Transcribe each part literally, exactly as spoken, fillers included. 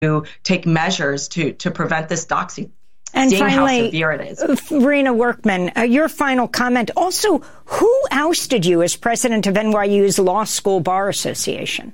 to take measures to, to prevent this doxing. And Seeing finally, how severe it is. Rena Workman, uh, your final comment. Also, who ousted you as president of N Y U's Law School Bar Association?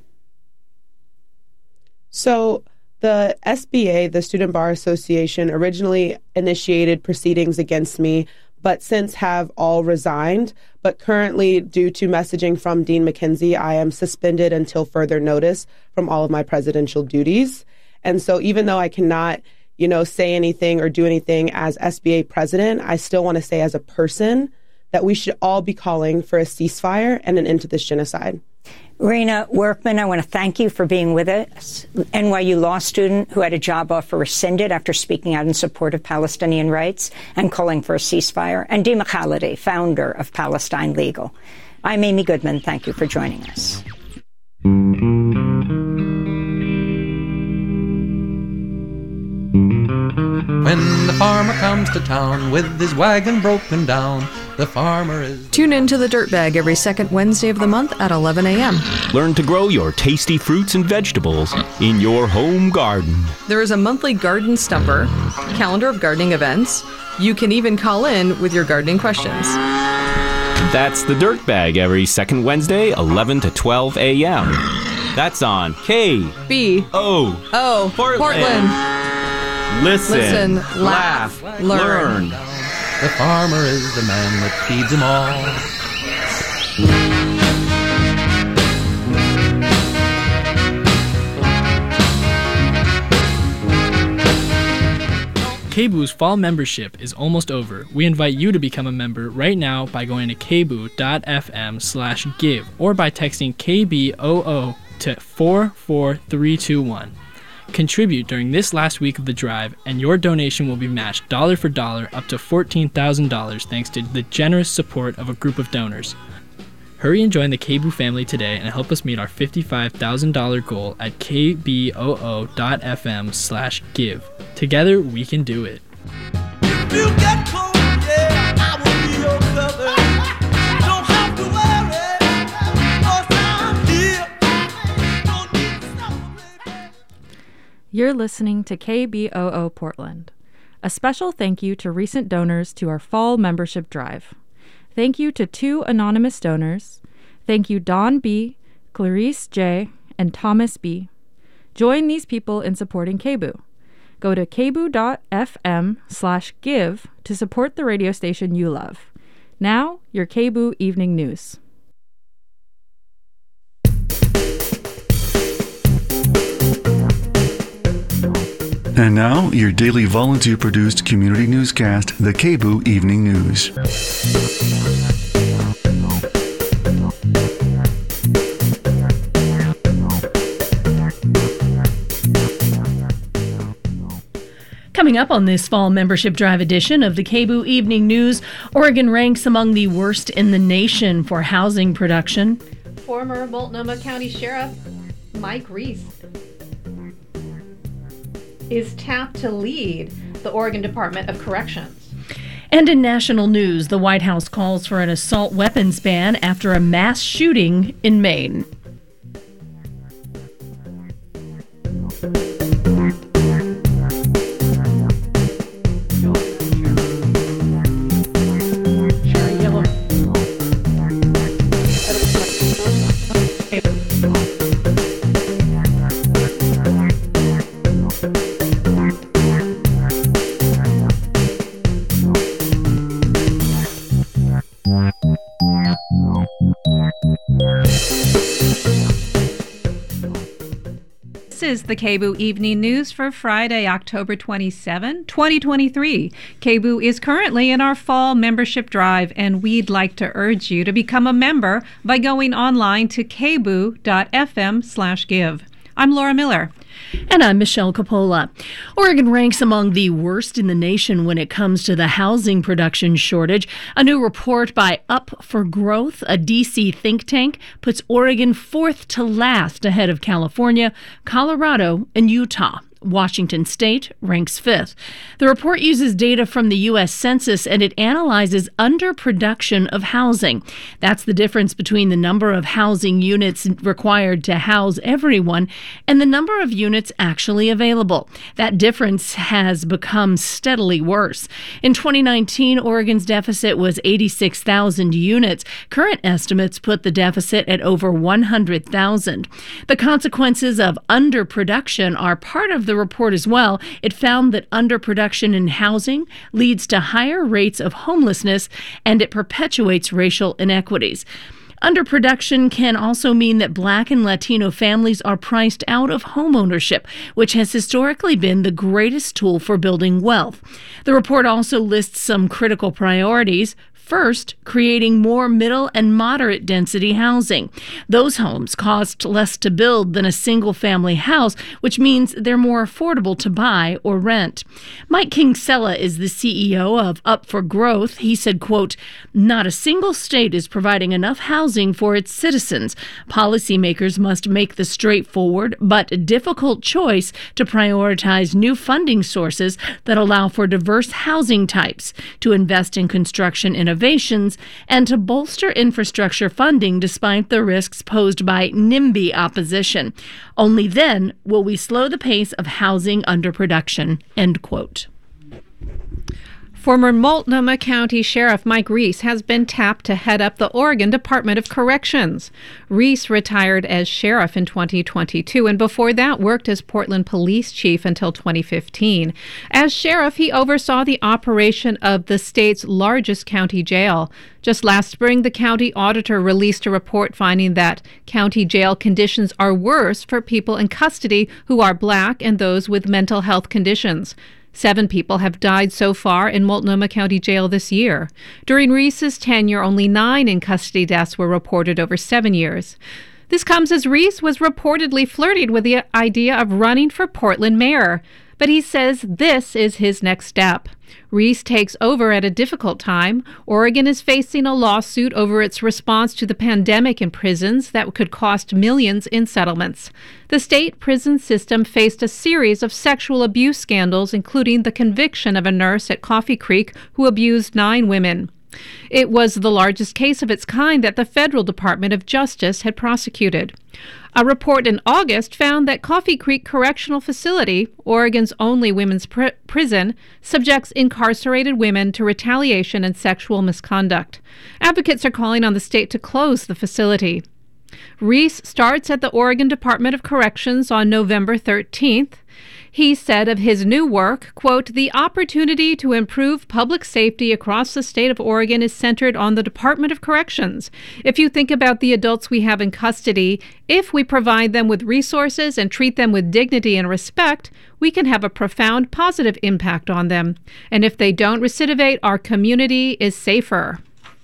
So the S B A, the Student Bar Association, originally initiated proceedings against me, but since have all resigned. But currently, due to messaging from Dean McKenzie, I am suspended until further notice from all of my presidential duties. And so even though I cannot, you know, say anything or do anything as S B A president, I still want to say as a person that we should all be calling for a ceasefire and an end to this genocide. Rena Workman, I want to thank you for being with us. N Y U law student who had a job offer rescinded after speaking out in support of Palestinian rights and calling for a ceasefire. And Dima Khalidi, founder of Palestine Legal. I'm Amy Goodman. Thank you for joining us. When the farmer comes to town with his wagon broken down, the farmer is... Tune in to The Dirt Bag every second Wednesday of the month at eleven a.m. Learn to grow your tasty fruits and vegetables in your home garden. There is a monthly garden stumper, calendar of gardening events. You can even call in with your gardening questions. That's The Dirt Bag every second Wednesday, eleven to twelve a.m. That's on K B O O Portland. Portland. Listen, Listen, laugh, laugh, learn. learn. The farmer is the man that feeds them all. K B Oo's fall membership is almost over. We invite you to become a member right now by going to kboo.fm slash give or by texting K B O O to four four three two one. Contribute during this last week of the drive, and your donation will be matched dollar for dollar up to fourteen thousand dollars thanks to the generous support of a group of donors. Hurry and join the K B O family today and help us meet our fifty-five thousand dollars goal at kboo.fm slash give. Together, we can do it. If you get cold, yeah, I will be your cover. Don't have to worry, 'cause I'm here. Don't need to stop, baby. You're listening to K B O O Portland. A special thank you to recent donors to our fall membership drive. Thank you to two anonymous donors. Thank you Don B., Clarice J., and Thomas B. Join these people in supporting K B O. Go to kboo.fm slash give to support the radio station you love. Now, your K B O Evening News. And now, your daily volunteer-produced community newscast, the K B O Evening News. Coming up on this fall membership drive edition of the K B O Evening News, Oregon ranks among the worst in the nation for housing production. Former Multnomah County Sheriff Mike Reese is tapped to lead the Oregon Department of Corrections. And in national news, the White House calls for an assault weapons ban after a mass shooting in Maine. This is the K B O Evening News for Friday, October twenty-seventh, twenty twenty-three. K B O is currently in our fall membership drive, and we'd like to urge you to become a member by going online to kboo.fm slash give. I'm Laura Miller. And I'm Michelle Coppola. Oregon ranks among the worst in the nation when it comes to the housing production shortage. A new report by Up for Growth, a D C think tank, puts Oregon fourth to last ahead of California, Colorado, and Utah. Washington State ranks fifth. The report uses data from the U S Census and it analyzes underproduction of housing. That's the difference between the number of housing units required to house everyone and the number of units actually available. That difference has become steadily worse. In twenty nineteen, Oregon's deficit was eighty-six thousand units. Current estimates put the deficit at over one hundred thousand. The consequences of underproduction are part of the report as well. It found that underproduction in housing leads to higher rates of homelessness and it perpetuates racial inequities. Underproduction can also mean that Black and Latino families are priced out of homeownership, which has historically been the greatest tool for building wealth. The report also lists some critical priorities. First, creating more middle and moderate density housing. Those homes cost less to build than a single-family house, which means they're more affordable to buy or rent. Mike Kinsella is the C E O of Up for Growth. He said, quote, "Not a single state is providing enough housing for its citizens. Policymakers must make the straightforward but difficult choice to prioritize new funding sources that allow for diverse housing types, to invest in construction innovation, innovations, and to bolster infrastructure funding despite the risks posed by NIMBY opposition. Only then will we slow the pace of housing underproduction," end quote. Former Multnomah County Sheriff Mike Reese has been tapped to head up the Oregon Department of Corrections. Reese retired as sheriff in twenty twenty-two and before that worked as Portland Police Chief until twenty fifteen. As sheriff, he oversaw the operation of the state's largest county jail. Just last spring, the county auditor released a report finding that county jail conditions are worse for people in custody who are Black and those with mental health conditions. Seven people have died so far in Multnomah County Jail this year. During Reese's tenure, only nine in custody deaths were reported over seven years. This comes as Reese was reportedly flirting with the idea of running for Portland mayor. But he says this is his next step. Reese takes over at a difficult time. Oregon is facing a lawsuit over its response to the pandemic in prisons that could cost millions in settlements. The state prison system faced a series of sexual abuse scandals, including the conviction of a nurse at Coffee Creek who abused nine women. It was the largest case of its kind that the Federal Department of Justice had prosecuted. A report in August found that Coffee Creek Correctional Facility, Oregon's only women's pr- prison, subjects incarcerated women to retaliation and sexual misconduct. Advocates are calling on the state to close the facility. Reese starts at the Oregon Department of Corrections on November thirteenth. He said of his new work, quote, "The opportunity to improve public safety across the state of Oregon is centered on the Department of Corrections. If you think about the adults we have in custody, if we provide them with resources and treat them with dignity and respect, we can have a profound positive impact on them. And if they don't recidivate, our community is safer."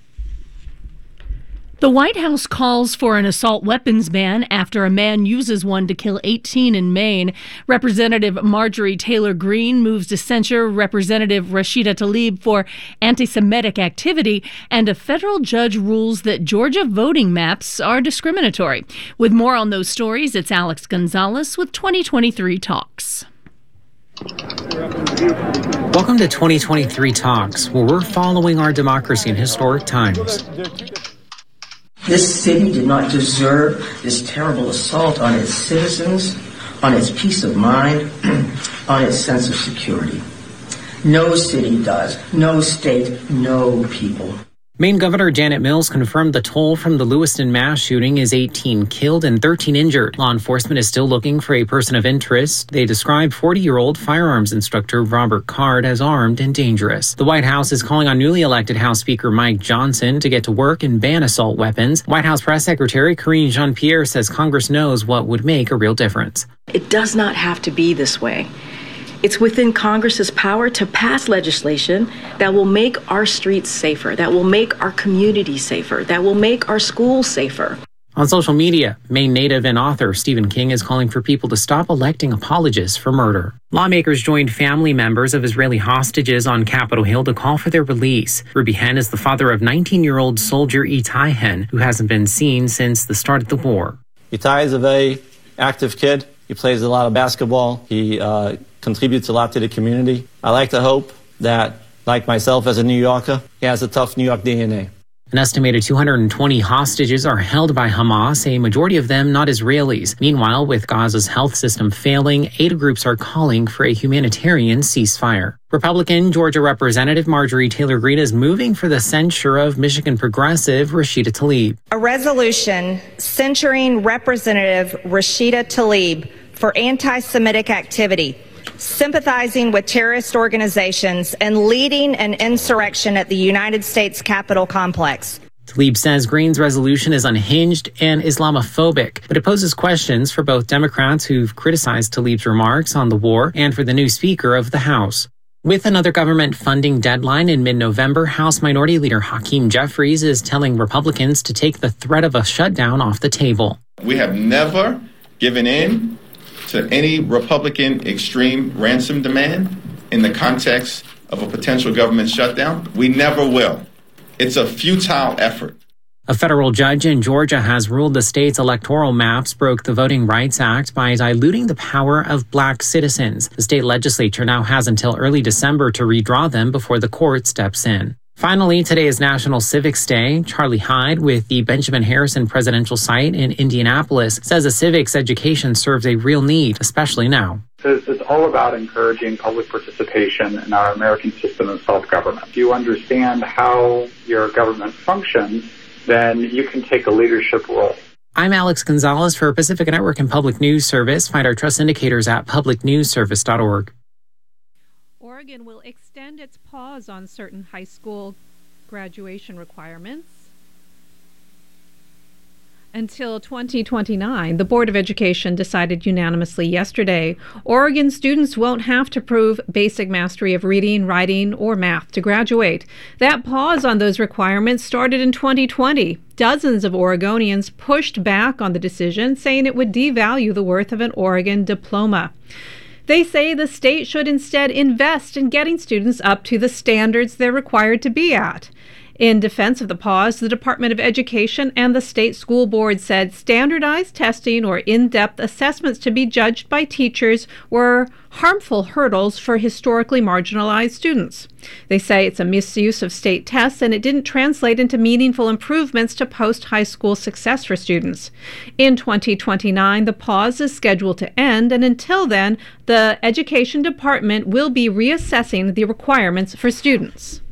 The White House calls for an assault weapons ban after a man uses one to kill eighteen in Maine. Representative Marjorie Taylor Greene moves to censure Representative Rashida Tlaib for anti-Semitic activity, and a federal judge rules that Georgia voting maps are discriminatory. With more on those stories, it's Alex Gonzalez with twenty twenty-three Talks. Welcome to twenty twenty-three Talks, where we're following our democracy in historic times. This city did not deserve this terrible assault on its citizens, on its peace of mind, on its sense of security. No city does. No state, no people. Maine Governor Janet Mills confirmed the toll from the Lewiston mass shooting is eighteen killed and thirteen injured. Law enforcement is still looking for a person of interest. They describe forty-year-old firearms instructor Robert Card as armed and dangerous. The White House is calling on newly elected House Speaker Mike Johnson to get to work and ban assault weapons. White House Press Secretary Karine Jean-Pierre says Congress knows what would make a real difference. It does not have to be this way. It's within Congress's power to pass legislation that will make our streets safer, that will make our communities safer, that will make our schools safer. On social media, Maine native and author Stephen King is calling for people to stop electing apologists for murder. Lawmakers joined family members of Israeli hostages on Capitol Hill to call for their release. Ruby Hen is the father of nineteen-year-old soldier Itai Hen, who hasn't been seen since the start of the war. Itai is a very active kid. He plays a lot of basketball. He uh, contributes a lot to the community. I like to hope that, like myself as a New Yorker, he has a tough New York D N A. An estimated two hundred twenty hostages are held by Hamas, a majority of them not Israelis. Meanwhile, with Gaza's health system failing, aid groups are calling for a humanitarian ceasefire. Republican Georgia Representative Marjorie Taylor Greene is moving for the censure of Michigan progressive Rashida Tlaib. A resolution censuring Representative Rashida Tlaib for anti-Semitic activity, sympathizing with terrorist organizations, and leading an insurrection at the United States Capitol complex. Tlaib says Greene's resolution is unhinged and Islamophobic, but it poses questions for both Democrats who've criticized Tlaib's remarks on the war and for the new Speaker of the House. With another government funding deadline in mid-November, House Minority Leader Hakeem Jeffries is telling Republicans to take the threat of a shutdown off the table. We have never given in to any Republican extreme ransom demand in the context of a potential government shutdown. We never will. It's a futile effort. A federal judge in Georgia has ruled the state's electoral maps broke the Voting Rights Act by diluting the power of black citizens. The state legislature now has until early December to redraw them before the court steps in. Finally, today is National Civics Day. Charlie Hyde with the Benjamin Harrison Presidential Site in Indianapolis says a civics education serves a real need, especially now. It's all about encouraging public participation in our American system of self-government. If you understand how your government functions, then you can take a leadership role. I'm Alex Gonzalez for Pacifica Network and Public News Service. Find our trust indicators at public news service dot org. Oregon will extend its pause on certain high school graduation requirements until twenty twenty-nine. The Board of Education decided unanimously yesterday Oregon students won't have to prove basic mastery of reading, writing, or math to graduate. That pause on those requirements started in twenty twenty. Dozens of Oregonians pushed back on the decision, saying it would devalue the worth of an Oregon diploma. They say the state should instead invest in getting students up to the standards they're required to be at. In defense of the pause, the Department of Education and the state school board said standardized testing or in-depth assessments to be judged by teachers were harmful hurdles for historically marginalized students. They say it's a misuse of state tests and it didn't translate into meaningful improvements to post-high school success for students. In twenty twenty-nine, the pause is scheduled to end, and until then, the Education Department will be reassessing the requirements for students.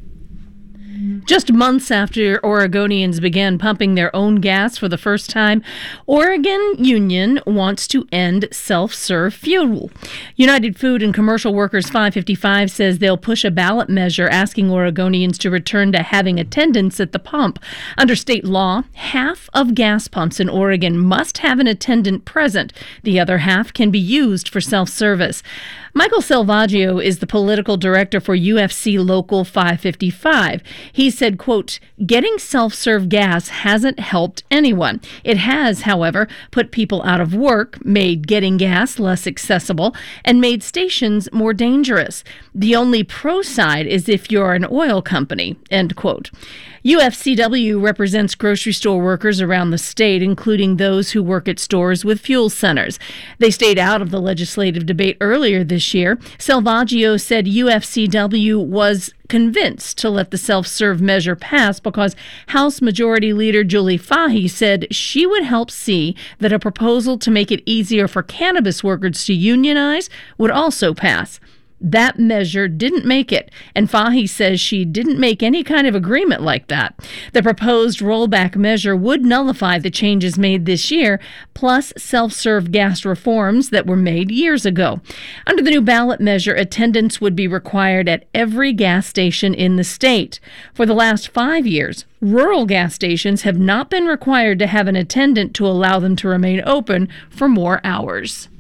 Just months after Oregonians began pumping their own gas for the first time, Oregon Union wants to end self-serve fuel. United Food and Commercial Workers five fifty-five says they'll push a ballot measure asking Oregonians to return to having attendants at the pump. Under state law, half of gas pumps in Oregon must have an attendant present. The other half can be used for self-service. Michael Salvaggio is the political director for U F C Local five fifty-five. He said, quote, getting self-serve gas hasn't helped anyone. It has, however, put people out of work, made getting gas less accessible, and made stations more dangerous. The only pro side is if you're an oil company, end quote. U F C W represents grocery store workers around the state, including those who work at stores with fuel centers. They stayed out of the legislative debate earlier this year. Salvaggio said U F C W was convinced to let the self-serve measure pass because House Majority Leader Julie Fahey said she would help see that a proposal to make it easier for cannabis workers to unionize would also pass. That measure didn't make it, and Fahey says she didn't make any kind of agreement like that. The proposed rollback measure would nullify the changes made this year, plus self-serve gas reforms that were made years ago. Under the new ballot measure, attendance would be required at every gas station in the state. For the last five years, rural gas stations have not been required to have an attendant to allow them to remain open for more hours.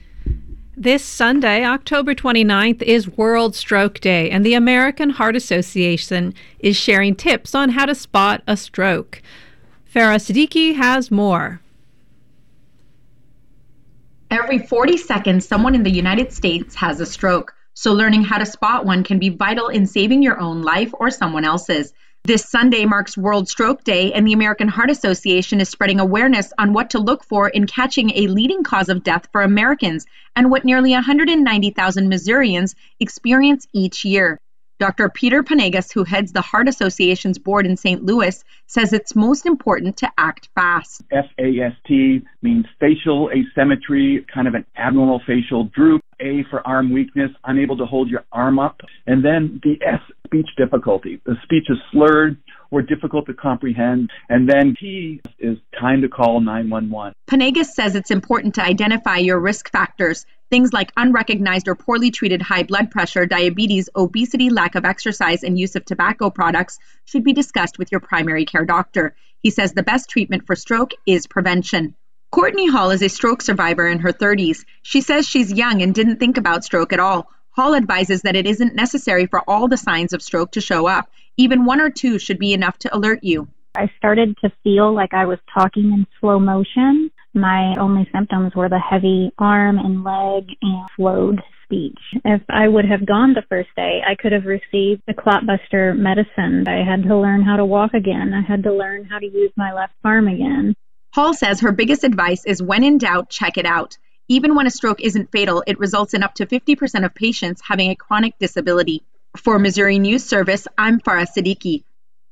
This Sunday, October twenty-ninth, is World Stroke Day, and the American Heart Association is sharing tips on how to spot a stroke. Farah Siddiqui has more. Every forty seconds, someone in the United States has a stroke, so learning how to spot one can be vital in saving your own life or someone else's. This Sunday marks World Stroke Day, and the American Heart Association is spreading awareness on what to look for in catching a leading cause of death for Americans and what nearly one hundred ninety thousand Missourians experience each year. Doctor Peter Panegas, who heads the Heart Association's board in Saint Louis, says it's most important to act fast. F A S T means facial asymmetry, kind of an abnormal facial droop. A for arm weakness, unable to hold your arm up. And then the S, speech difficulty. The speech is slurred or difficult to comprehend. And then T is time to call nine one one. Panegas says it's important to identify your risk factors. Things like unrecognized or poorly treated high blood pressure, diabetes, obesity, lack of exercise, and use of tobacco products should be discussed with your primary care doctor. He says the best treatment for stroke is prevention. Courtney Hall is a stroke survivor in her thirties. She says she's young and didn't think about stroke at all. Hall advises that it isn't necessary for all the signs of stroke to show up. Even one or two should be enough to alert you. I started to feel like I was talking in slow motion. My only symptoms were the heavy arm and leg and slowed speech. If I would have gone the first day, I could have received the clotbuster medicine. I had to learn how to walk again. I had to learn how to use my left arm again. Hall says her biggest advice is when in doubt, check it out. Even when a stroke isn't fatal, it results in up to fifty percent of patients having a chronic disability. For Missouri News Service, I'm Farah Siddiqui.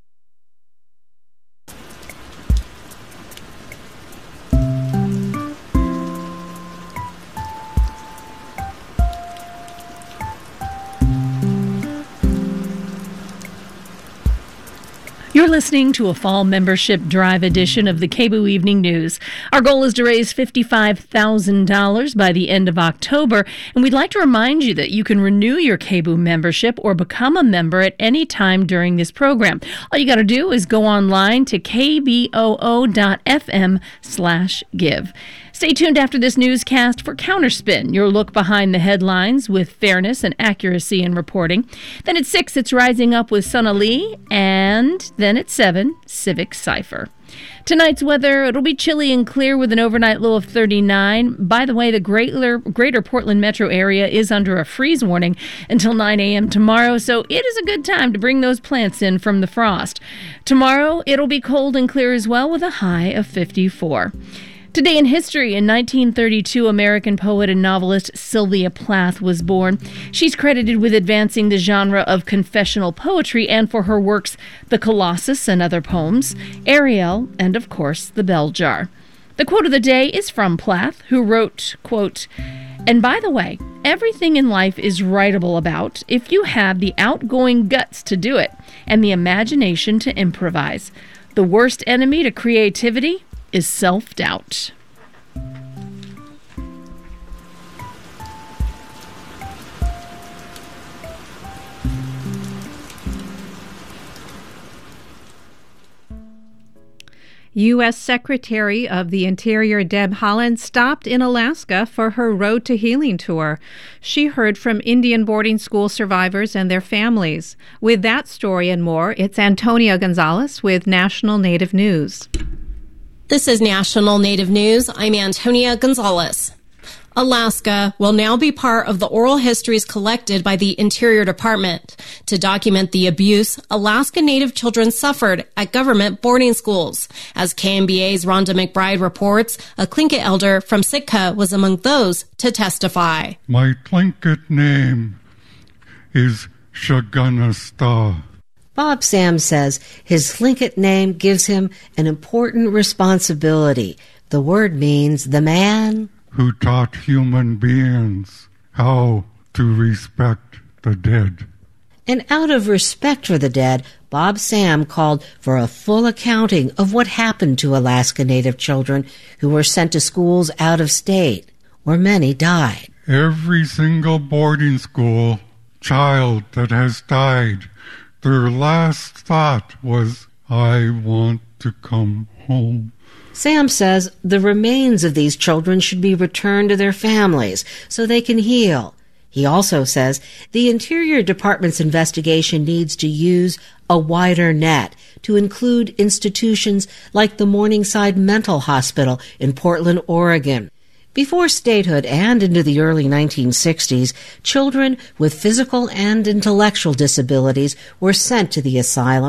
You're listening to a fall membership drive edition of the K B O O Evening News. Our goal is to raise fifty-five thousand dollars by the end of October, and we'd like to remind you that you can renew your K B O O membership or become a member at any time during this program. All you got to do is go online to kboo.fm slash give. Stay tuned after this newscast for Counterspin, your look behind the headlines with fairness and accuracy in reporting. Then at six, it's Rising Up with Sana Lee, and then at seven, Civic Cipher. Tonight's weather, it'll be chilly and clear with an overnight low of thirty-nine. By the way, the greater, greater Portland metro area is under a freeze warning until nine a.m. tomorrow, so it is a good time to bring those plants in from the frost. Tomorrow, it'll be cold and clear as well with a high of fifty-four. Today in history, in nineteen thirty-two, American poet and novelist Sylvia Plath was born. She's credited with advancing the genre of confessional poetry and for her works The Colossus and Other Poems, Ariel, and of course, The Bell Jar. The quote of the day is from Plath, who wrote, quote, "And by the way, everything in life is writable about if you have the outgoing guts to do it and the imagination to improvise. The worst enemy to creativity is self-doubt." U S Secretary of the Interior Deb Haaland stopped in Alaska for her Road to Healing tour. She heard from Indian boarding school survivors and their families. With that story and more, it's Antonia Gonzalez with National Native News. This is National Native News. I'm Antonia Gonzalez. Alaska will now be part of the oral histories collected by the Interior Department to document the abuse Alaska Native children suffered at government boarding schools. As K M B A's Rhonda McBride reports, a Tlingit elder from Sitka was among those to testify. My Tlingit name is Shaganasta. Bob Sam says his Tlingit name gives him an important responsibility. The word means the man who taught human beings how to respect the dead. And out of respect for the dead, Bob Sam called for a full accounting of what happened to Alaska Native children who were sent to schools out of state, where many died. Every single boarding school child that has died, their last thought was, "I want to come home." Sam says the remains of these children should be returned to their families so they can heal. He also says the Interior Department's investigation needs to use a wider net to include institutions like the Morningside Mental Hospital in Portland, Oregon. Before statehood and into the early nineteen sixties, children with physical and intellectual disabilities were sent to the asylum.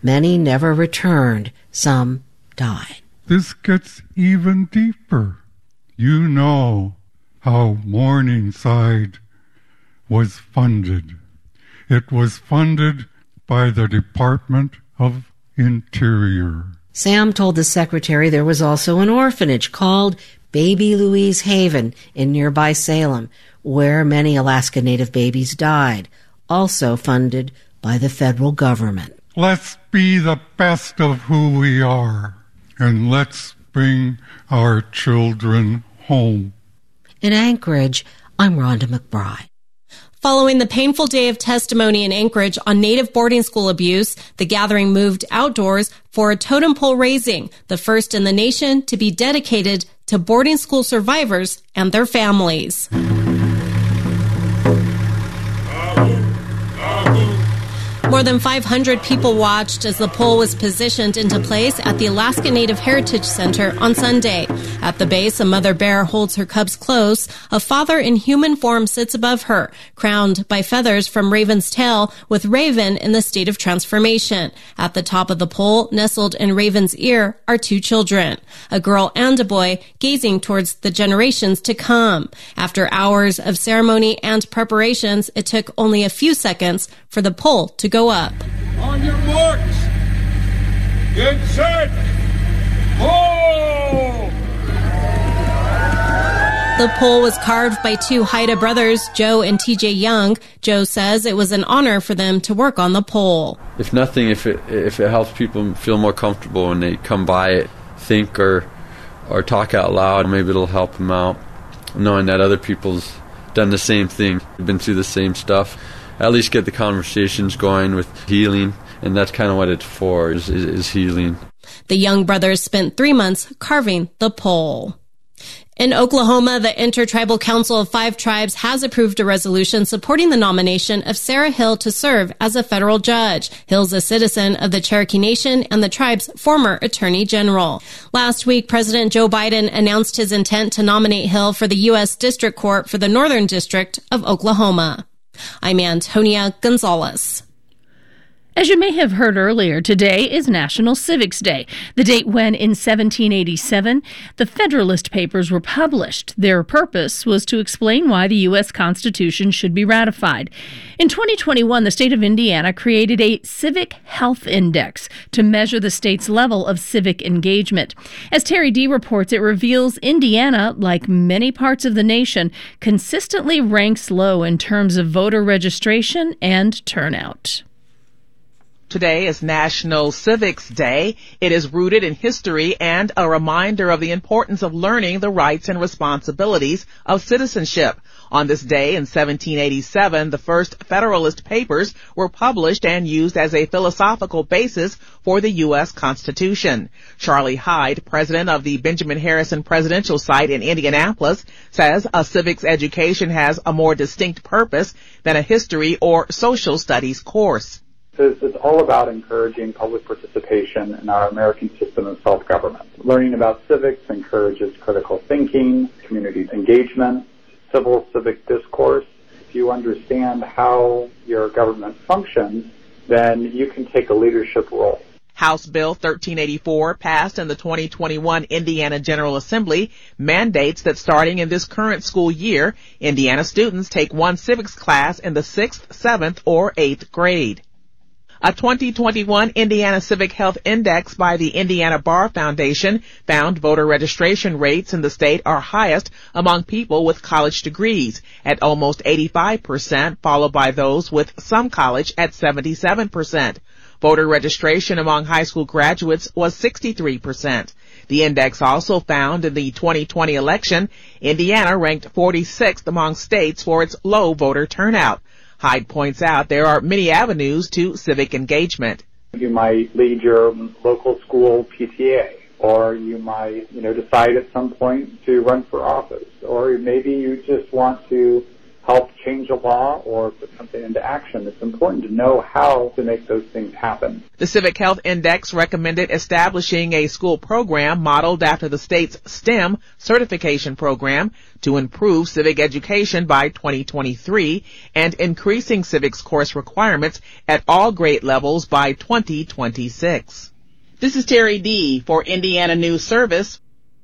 Many never returned. Some died. This gets even deeper. You know how Morningside was funded. It was funded by the Department of Interior. Sam told the secretary there was also an orphanage called Baby Louise Haven in nearby Salem, where many Alaska Native babies died, also funded by the federal government. Let's be the best of who we are, and let's bring our children home. In Anchorage, I'm Rhonda McBride. Following the painful day of testimony in Anchorage on Native boarding school abuse, the gathering moved outdoors for a totem pole raising, the first in the nation to be dedicated to boarding school survivors and their families. More than five hundred people watched as the pole was positioned into place at the Alaska Native Heritage Center on Sunday. At the base, a mother bear holds her cubs close. A father in human form sits above her, crowned by feathers from Raven's tail, with Raven in the state of transformation. At the top of the pole, nestled in Raven's ear, are two children, a girl and a boy, gazing towards the generations to come. After hours of ceremony and preparations, it took only a few seconds for the pole to go up. On your marks, get set, hold! The pole was carved by two Haida brothers, Joe and T J Young. Joe says it was an honor for them to work on the pole. If nothing, if it if it helps people feel more comfortable when they come by it, think or or talk out loud, maybe it'll help them out, knowing that other people's done the same thing, been through the same stuff. At least get the conversations going with healing, and that's kind of what it's for, is, is, is healing. The Young brothers spent three months carving the pole. In Oklahoma, the Intertribal Council of Five Tribes has approved a resolution supporting the nomination of Sarah Hill to serve as a federal judge. Hill's a citizen of the Cherokee Nation and the tribe's former attorney general. Last week, President Joe Biden announced his intent to nominate Hill for the U S District Court for the Northern District of Oklahoma. I'm Antonia Gonzalez. As you may have heard earlier, today is National Civics Day, the date when, in seventeen eighty-seven, the Federalist Papers were published. Their purpose was to explain why the U S Constitution should be ratified. In twenty twenty-one, the state of Indiana created a Civic Health Index to measure the state's level of civic engagement. As Terry D. reports, it reveals Indiana, like many parts of the nation, consistently ranks low in terms of voter registration and turnout. Today is National Civics Day. It is rooted in history and a reminder of the importance of learning the rights and responsibilities of citizenship. On this day in seventeen eighty-seven, the first Federalist Papers were published and used as a philosophical basis for the U S Constitution. Charlie Hyde, president of the Benjamin Harrison Presidential Site in Indianapolis, says a civics education has a more distinct purpose than a history or social studies course. It's all about encouraging public participation in our American system of self-government. Learning about civics encourages critical thinking, community engagement, civil civic discourse. If you understand how your government functions, then you can take a leadership role. House Bill thirteen eighty-four, passed in the twenty twenty-one Indiana General Assembly, mandates that starting in this current school year, Indiana students take one civics class in the sixth, seventh, or eighth grade. A twenty twenty-one Indiana Civic Health Index by the Indiana Bar Foundation found voter registration rates in the state are highest among people with college degrees at almost eighty-five percent, followed by those with some college at seventy-seven percent. Voter registration among high school graduates was sixty-three percent. The index also found in the twenty twenty election, Indiana ranked forty-sixth among states for its low voter turnout. Hyde points out there are many avenues to civic engagement. You might lead your local school P T A, or you might, you know, decide at some point to run for office, or maybe you just want to help change a law or put something into action, it's important to know how to make those things happen. The Civic Health Index recommended establishing a school program modeled after the state's STEM certification program to improve civic education by twenty twenty-three and increasing civics course requirements at all grade levels by twenty twenty-six. This is Terry D. for Indiana News Service.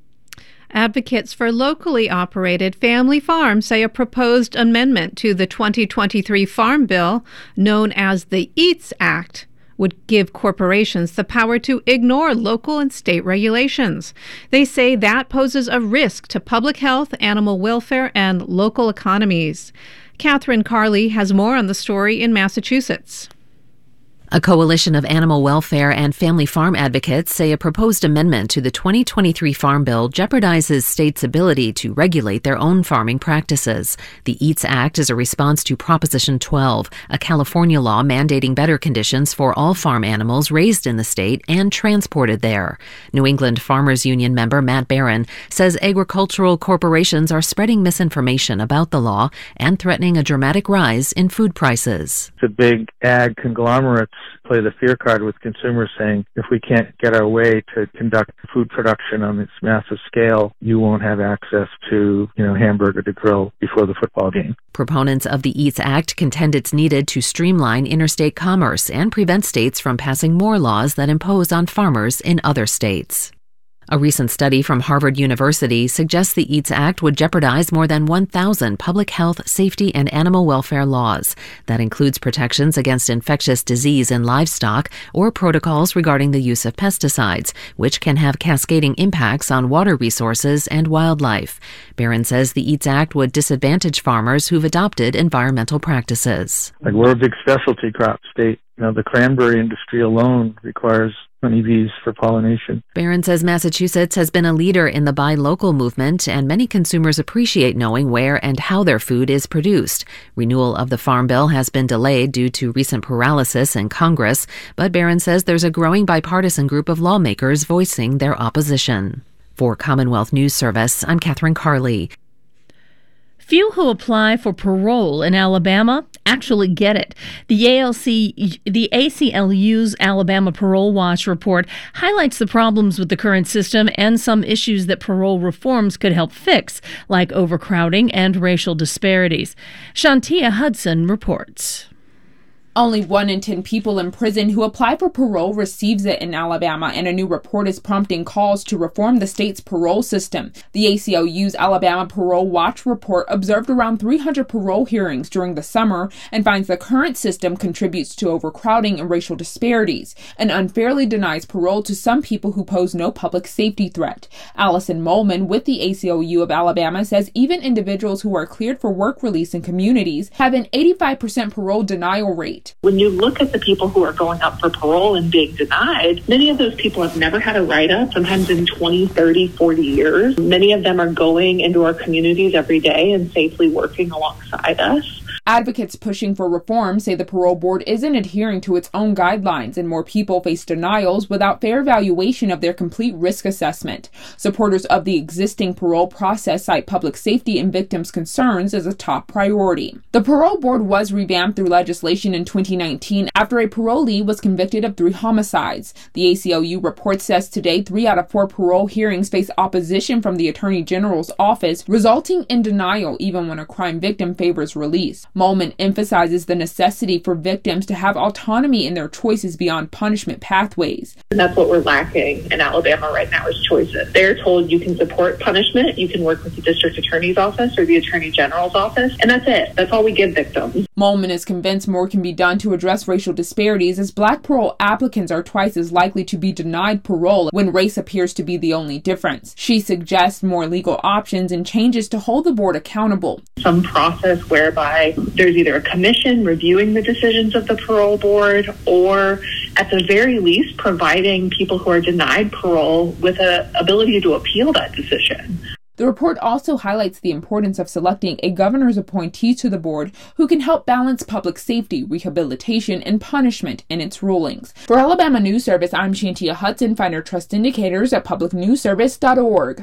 Advocates for locally operated family farms say a proposed amendment to the twenty twenty-three Farm Bill, known as the EATS Act, would give corporations the power to ignore local and state regulations. They say that poses a risk to public health, animal welfare, and local economies. Catherine Carley has more on the story in Massachusetts. A coalition of animal welfare and family farm advocates say a proposed amendment to the twenty twenty-three Farm Bill jeopardizes states' ability to regulate their own farming practices. The EATS Act is a response to Proposition twelve, a California law mandating better conditions for all farm animals raised in the state and transported there. New England Farmers Union member Matt Barron says agricultural corporations are spreading misinformation about the law and threatening a dramatic rise in food prices. The big ag conglomerates play the fear card with consumers, saying if we can't get our way to conduct food production on this massive scale, you won't have access to, you know, hamburger to grill before the football game. Proponents of the EATS Act contend it's needed to streamline interstate commerce and prevent states from passing more laws that impose on farmers in other states. A recent study from Harvard University suggests the EATS Act would jeopardize more than one thousand public health, safety, and animal welfare laws. That includes protections against infectious disease in livestock or protocols regarding the use of pesticides, which can have cascading impacts on water resources and wildlife. Barron says the EATS Act would disadvantage farmers who've adopted environmental practices. Like, we're a big specialty crop state. You know, the cranberry industry alone requires honeybees for pollination. Barron says Massachusetts has been a leader in the buy local movement, and many consumers appreciate knowing where and how their food is produced. Renewal of the Farm Bill has been delayed due to recent paralysis in Congress, but Barron says there's a growing bipartisan group of lawmakers voicing their opposition. For Commonwealth News Service, I'm Catherine Carley. Few who apply for parole in Alabama actually get it. The A L C, the A C L U's Alabama Parole Watch report highlights the problems with the current system and some issues that parole reforms could help fix, like overcrowding and racial disparities. Shantia Hudson reports. Only one in ten people in prison who apply for parole receives it in Alabama, and a new report is prompting calls to reform the state's parole system. The A C L U's Alabama Parole Watch report observed around three hundred parole hearings during the summer and finds the current system contributes to overcrowding and racial disparities and unfairly denies parole to some people who pose no public safety threat. Allison Molman with the A C L U of Alabama says even individuals who are cleared for work release in communities have an eighty-five percent parole denial rate. When you look at the people who are going up for parole and being denied, many of those people have never had a write-up, sometimes in twenty, thirty, forty years. Many of them are going into our communities every day and safely working alongside us. Advocates pushing for reform say the parole board isn't adhering to its own guidelines and more people face denials without fair evaluation of their complete risk assessment. Supporters of the existing parole process cite public safety and victims' concerns as a top priority. The parole board was revamped through legislation in twenty nineteen after a parolee was convicted of three homicides. The A C L U report says today three out of four parole hearings face opposition from the Attorney General's office, resulting in denial even when a crime victim favors release. Molman emphasizes the necessity for victims to have autonomy in their choices beyond punishment pathways. And that's what we're lacking in Alabama right now is choices. They're told you can support punishment, you can work with the district attorney's office or the attorney general's office, and that's it. That's all we give victims. Molman is convinced more can be done to address racial disparities, as black parole applicants are twice as likely to be denied parole when race appears to be the only difference. She suggests more legal options and changes to hold the board accountable. Some process whereby there's either a commission reviewing the decisions of the parole board or at the very least providing people who are denied parole with an ability to appeal that decision. The report also highlights the importance of selecting a governor's appointee to the board who can help balance public safety, rehabilitation, and punishment in its rulings. For Alabama News Service, I'm Shantia Hudson. Find our trust indicators at public news service dot org.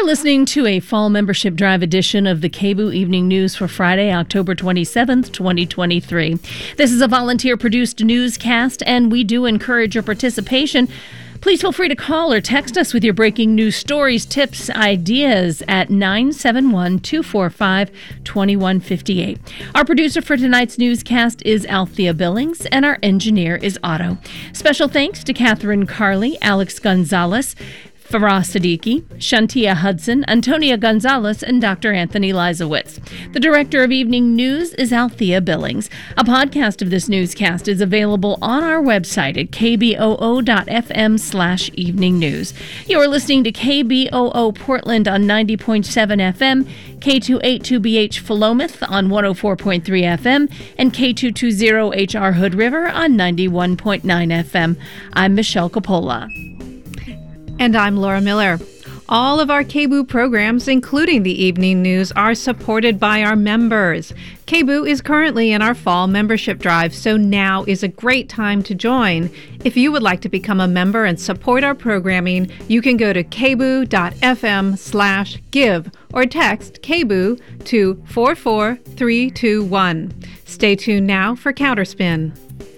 listening to a fall membership drive edition of the K B U Evening News for Friday, October twenty-seventh, twenty twenty-three. This is a volunteer-produced newscast, and we do encourage your participation. Please feel free to call or text us with your breaking news stories, tips, ideas at nine seven one, two four five, two one five eight. Our producer for tonight's newscast is Althea Billings, and our engineer is Otto. Special thanks to Catherine Carley, Alex Gonzalez, Farah Siddiqui, Shantia Hudson, Antonia Gonzalez, and Doctor Anthony Lizowitz. The director of Evening News is Althea Billings. A podcast of this newscast is available on our website at k b o o dot f m slash evening news. You are listening to K B O O Portland on ninety point seven F M, K two eighty-two B H Philomath on one oh four point three F M, and K two twenty H R Hood River on ninety-one point nine F M. I'm Michelle Coppola. And I'm Laura Miller. All of our K B U programs, including the evening news, are supported by our members. K B U is currently in our fall membership drive, so now is a great time to join. If you would like to become a member and support our programming, you can go to k b u dot f m slash give or text K B U to four four three two one. Stay tuned now for Counterspin.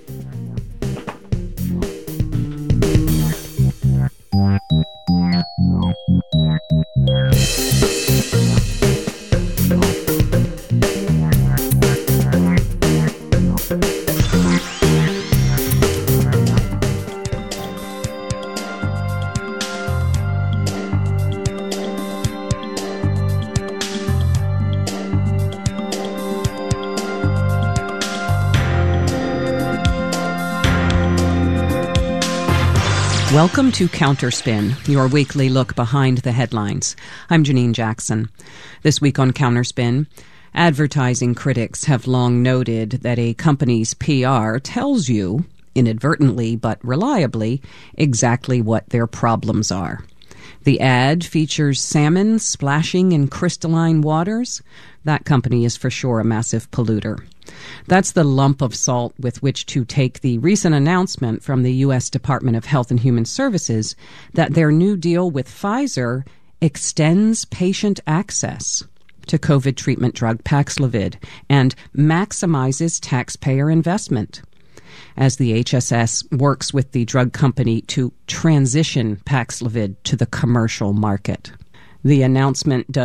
Welcome to Counterspin, your weekly look behind the headlines. I'm Janine Jackson. This week on Counterspin, advertising critics have long noted that a company's P R tells you, inadvertently but reliably, exactly what their problems are. The ad features salmon splashing in crystalline waters. That company is for sure a massive polluter. That's the lump of salt with which to take the recent announcement from the U S Department of Health and Human Services that their new deal with Pfizer extends patient access to COVID treatment drug Paxlovid and maximizes taxpayer investment. As the H S S works with the drug company to transition Paxlovid to the commercial market. The announcement does